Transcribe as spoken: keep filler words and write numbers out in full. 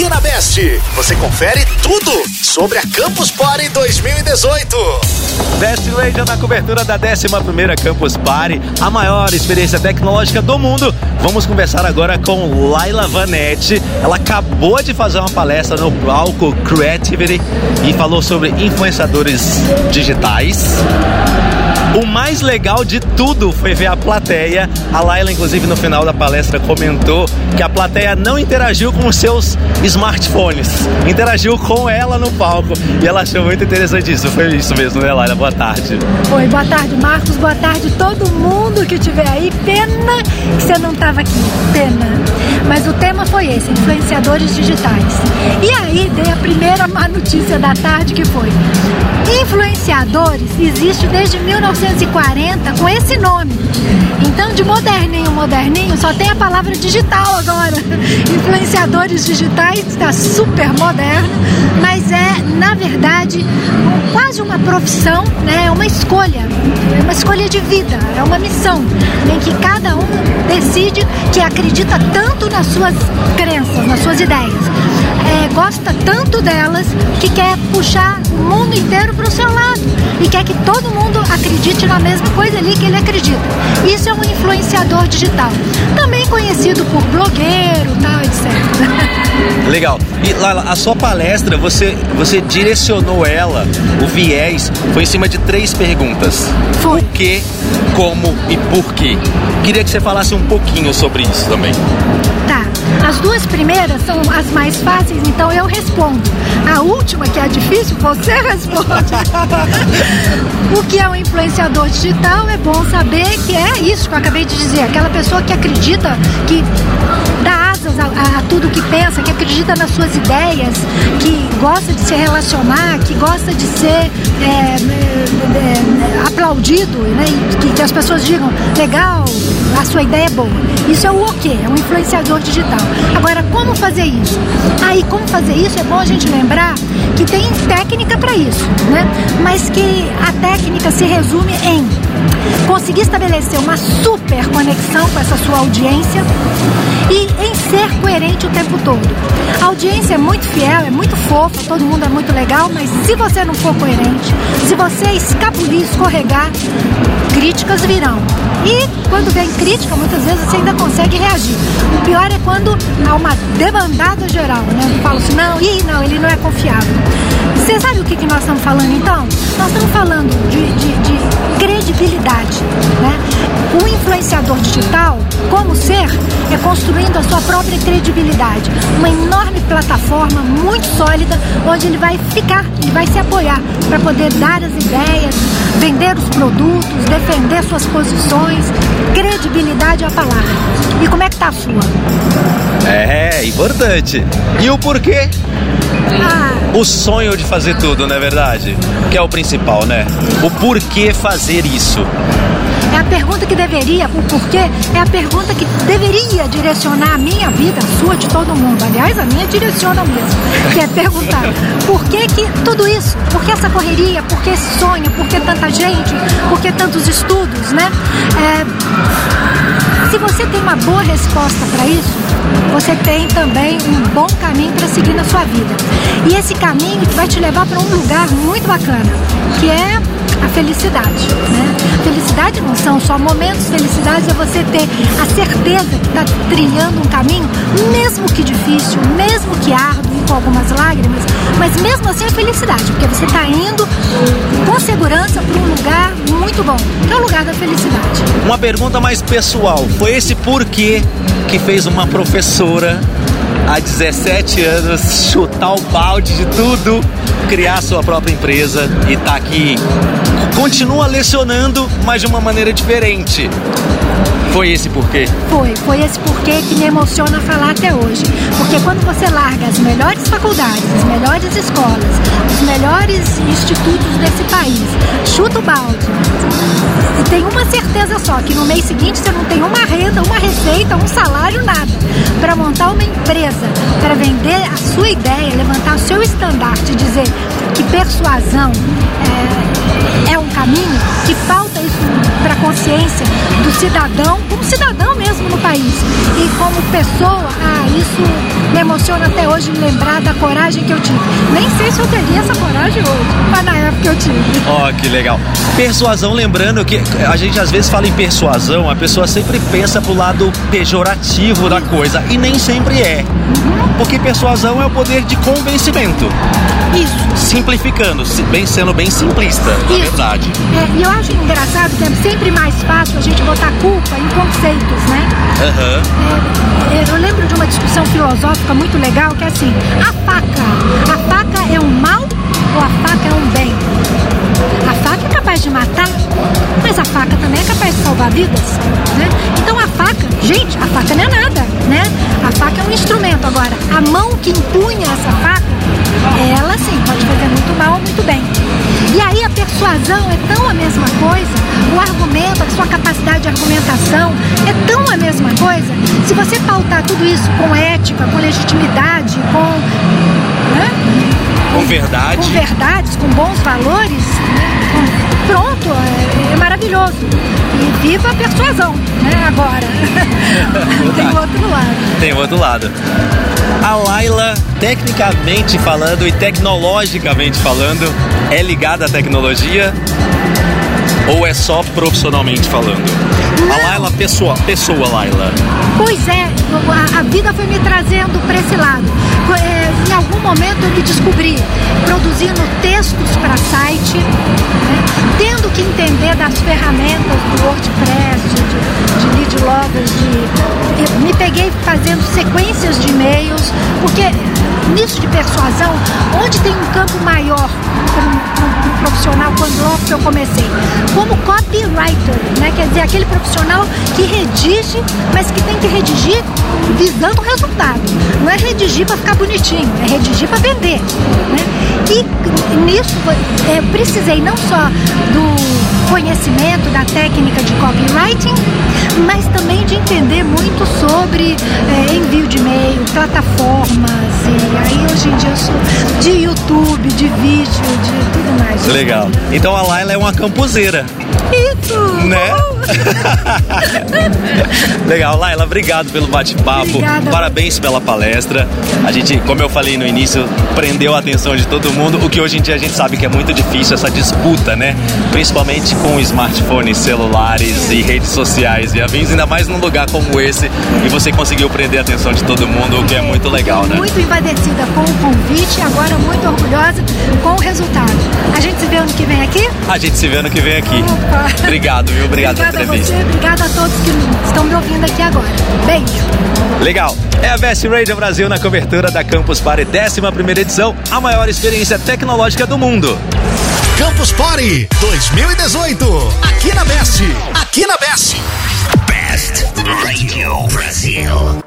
Aqui na Best, você confere tudo sobre a Campus Party dois mil e dezoito. Best Radio na cobertura da décima primeira Campus Party, a maior experiência tecnológica do mundo. Vamos conversar agora com Laila Vanetti. Ela acabou de fazer uma palestra no palco Creativity e falou sobre influenciadores digitais. O mais legal de tudo foi ver a plateia. A Laila, inclusive, no final da palestra comentou que a plateia não interagiu com os seus smartphones, interagiu com ela no palco. E ela achou muito interessante isso. Foi isso mesmo, né, Laila? Boa tarde. Oi, boa tarde, Marcos. Boa tarde todo mundo que estiver aí. Pena que você não estava aqui. Pena. Mas o tema foi esse, influenciadores digitais. E aí, dei a primeira má notícia da tarde, que foi: influenciadores existe desde mil novecentos e quarenta com esse nome. Então, de moderninho, moderninho, só tem a palavra digital agora. Influenciadores digitais está super moderno, mas é, na verdade, quase uma profissão, né? É uma escolha, é uma escolha de vida, é uma missão, em que cada um decide que acredita tanto nas suas crenças, nas suas ideias, é, gosta tanto delas, que quer puxar o mundo inteiro para o seu lado e quer que todo mundo acredite na mesma coisa ali que ele acredita. Isso é um influenciador digital, também conhecido por blogueiro, tal, etcétera. Legal. E Laila, a sua palestra, você, você direcionou ela, o viés, foi em cima de três perguntas. Foi. O que, como e por quê. Queria que você falasse um pouquinho sobre isso também. Tá. As duas primeiras são as mais fáceis, então eu respondo. A última, que é difícil, você responde. O que é um influenciador digital? É bom saber que é isso que eu acabei de dizer. Aquela pessoa que acredita, que dá asas a, a, a tudo que pensa, que acredita nas suas ideias, que gosta de se relacionar, que gosta de ser é, é, é, aplaudido, né? Que, que as pessoas digam, legal, a sua ideia é boa. Isso é o o quê? É um influenciador digital. Agora, como fazer isso? Aí, como fazer isso? É bom a gente lembrar que tem técnica para isso, né? Mas que a técnica se resume em conseguir estabelecer uma super conexão com essa sua audiência e em ser coerente o tempo todo. A audiência é muito fiel, é muito fofa, todo mundo é muito legal, mas se você não for coerente, se você escapulir, escorregar, críticas virão. E quando vem crítica, muitas vezes você ainda consegue reagir. O pior é quando há uma debandada geral, né? Eu falo assim, não, ih, não, ele não é confiável. Você sabe o que, que nós estamos falando então? Nós estamos falando de, de, de credibilidade, né? O influenciador digital, como ser, é construindo a sua própria credibilidade. Uma enorme plataforma muito sólida, onde ele vai ficar, ele vai se apoiar para poder dar as ideias, vender os produtos, defender suas posições. Credibilidade é a palavra. E como é que tá a sua? É, importante. E o porquê? Ah. O sonho de fazer tudo, não é verdade? Que é o principal, né? O porquê fazer isso. É a pergunta que deveria, o porquê, é a pergunta que deveria direcionar a minha vida, a sua, de todo mundo. Aliás, a minha direciona mesmo, que é perguntar por que que tudo isso? Por que essa correria? Por que esse sonho? Por que tanta gente? Por que tantos estudos, né? É... Se você tem uma boa resposta para isso, você tem também um bom caminho para seguir na sua vida. E esse caminho vai te levar para um lugar muito bacana, que é a felicidade, né? Felicidade não são só momentos, felicidade é você ter a certeza que está trilhando um caminho, mesmo que difícil, mesmo que árduo, com algumas lágrimas, mas mesmo assim é felicidade, porque você está indo com segurança para um lugar muito bom, que é o lugar da felicidade. Uma pergunta mais pessoal, foi esse porquê que fez uma professora há dezessete anos chutar o balde de tudo, criar sua própria empresa e tá aqui, continua lecionando, mas de uma maneira diferente? Foi esse porquê? Foi, foi esse porquê que me emociona falar até hoje. Porque quando você larga as melhores faculdades, as melhores escolas, os melhores institutos desse país, chuta o balde e tem uma certeza só, que no mês seguinte você não tem uma renda, uma receita, um salário, nada, para montar uma empresa, para vender a sua ideia, levantar o seu estandarte e dizer que persuasão é, é um caminho, que falta isso para a consciência do cidadão, como cidadão mesmo no país, e como pessoa, ah, isso me emociona até hoje me lembrar da coragem que eu tive. Nem sei se eu teria essa coragem hoje, mas na época eu tive. Ó, oh, que legal. Persuasão, lembrando que a gente às vezes fala em persuasão, a pessoa sempre pensa pro lado pejorativo da coisa, e nem sempre é. Uhum. Porque persuasão é o poder de convencimento. Isso. Simplificando, bem, sendo bem simplista, na Isso. verdade. É, e eu acho engraçado que é sempre mais fácil a gente botar culpa em conceitos, né? Uhum. É, eu lembro de uma discussão filosófica muito legal que é assim, a faca, a faca é um mal ou a faca é um bem? A faca é capaz de matar, mas a faca também é capaz de salvar vidas, né? Então a faca, gente, a faca não é nada, né? A faca é um instrumento. Agora, a mão que empunha essa faca, ela sim pode fazer muito mal ou muito bem. E aí a persuasão é tão a mesma coisa, o argumento, a sua capacidade de argumentação é tão a mesma coisa. Se você pautar tudo isso com ética, com legitimidade, com... né? Com verdade. Com verdades, com bons valores, né? Pronto, é, é maravilhoso. E viva a persuasão, né? Agora. Tem o outro lado. Tem o outro lado. A Laila, tecnicamente falando e tecnologicamente falando, é ligada à tecnologia ou é só profissionalmente falando? Não. A Laila, pessoa, pessoa Laila. Pois é, a, a vida foi me trazendo para esse lado. É, em algum momento eu me descobri produzindo textos para site, né, tendo que entender das ferramentas do WordPress, de, de lead loggers, de, eu me peguei fazendo sequências de e-mails, porque nisso de persuasão, onde tem um campo maior para um, um profissional, quando logo que eu comecei, como copywriter, né, quer dizer, aquele profissional que redige, mas que tem que redigir visando o resultado. Não é redigir para ficar bonitinho, é redigir para vender, né? E nisso eu precisei não só do conhecimento da técnica de copywriting, mas também de entender muito sobre é, envio de e-mail, plataformas, e aí hoje em dia eu sou de YouTube, de vídeo, de tudo mais. Legal. Então a Laila é uma campuseira. Isso! Né? Legal, Laila, obrigado pelo bate-papo. Obrigada. Parabéns pela palestra. A gente, como eu falei no início, prendeu a atenção de todo mundo, o que hoje em dia a gente sabe que é muito difícil, essa disputa, né? Principalmente com smartphones, celulares e redes sociais e afins, ainda mais num lugar como esse, e você conseguiu prender a atenção de todo mundo, o que é muito legal, né? Muito envadecida com o convite e agora muito orgulhosa com o resultado. A gente se vê ano que vem aqui? A gente se vê ano que vem aqui. Opa. Obrigado, viu? Obrigado pela entrevista. Obrigada a você, obrigada a todos que estão me ouvindo aqui agora. Beijo. Legal. É a Best Radio Brasil na cobertura da Campus Party, décima primeira edição, a maior experiência tecnológica do mundo. Campus Party dois mil e dezoito, aqui na Best, aqui na Best. Best Radio Brasil.